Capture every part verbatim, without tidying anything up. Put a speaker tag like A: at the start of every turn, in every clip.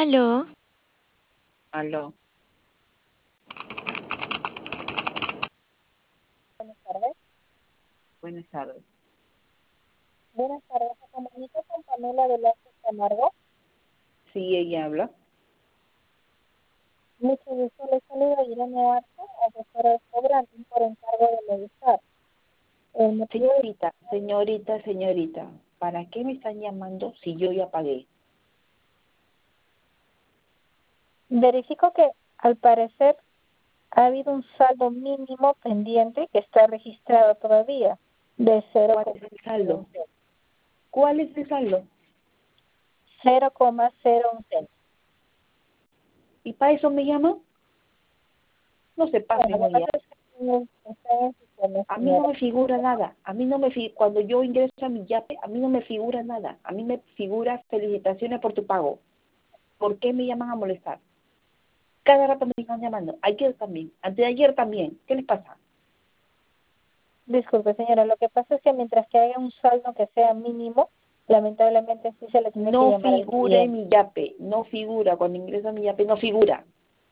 A: Aló,
B: Aló,
C: Buenas tardes.
B: buenas tardes.
C: Buenas tardes. Se comunica con Pamela Velázquez Camargo.
B: Sí, ella habla.
C: Mucho gusto. Les saluda Irene Arce, asesora de Cobranting por encargo de Medistar. El motivo de...
B: Señorita, señorita, señorita, ¿para qué me están llamando si yo ya pagué?
C: Verifico que al parecer ha habido un saldo mínimo pendiente que está registrado todavía de
B: ¿Cuál es el saldo? ¿Cuál es el saldo?
C: cero coma cero once.
B: ¿Y para eso me llaman? No se pasen,
C: Bueno, lo que
B: oye.
C: pasa es que no está en el sistema,
B: A mí no
C: señora.
B: me figura nada. A mí no me fi- Cuando yo ingreso a mi yape, a mí no me figura nada. A mí me figura felicitaciones por tu pago. ¿Por qué me llaman a molestar? Cada rato me están llamando. Ayer también. Antes de ayer también. ¿Qué les pasa?
C: Disculpe, señora, lo que pasa es que mientras que haya un saldo que sea mínimo, lamentablemente sí se le tiene que
B: No
C: llamar al
B: figura en
C: cliente.
B: mi yape. No figura. Cuando ingreso a mi yape, no figura.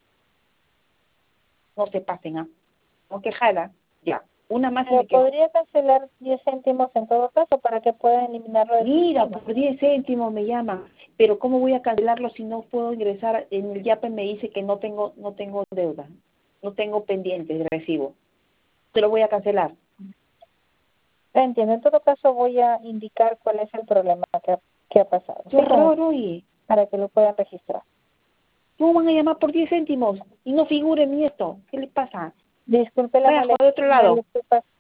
B: No se pasen, ¿ah? No quejara, ya. Una más y
C: Pero
B: me quejo.
C: podría cancelar diez céntimos en todo caso para que pueda eliminarlo del
B: Mira,
C: sistema.
B: por diez céntimos me llama. Pero ¿cómo voy a cancelarlo si no puedo ingresar? En el yape me dice que no tengo no tengo deuda. No tengo pendiente de recibo. Te lo voy a cancelar.
C: Entiendo. En todo caso voy a indicar cuál es el problema que ha, que ha pasado.
B: ¡Qué
C: ¿Sí? Para,
B: horror, oye!
C: para que lo puedan registrar.
B: ¿Cómo van a llamar por diez céntimos? Y no figure ni esto. ¿Qué le pasa?
C: Disculpe la
B: Vaya a
C: molestia,
B: de otro
C: señora,
B: lado.
C: disculpa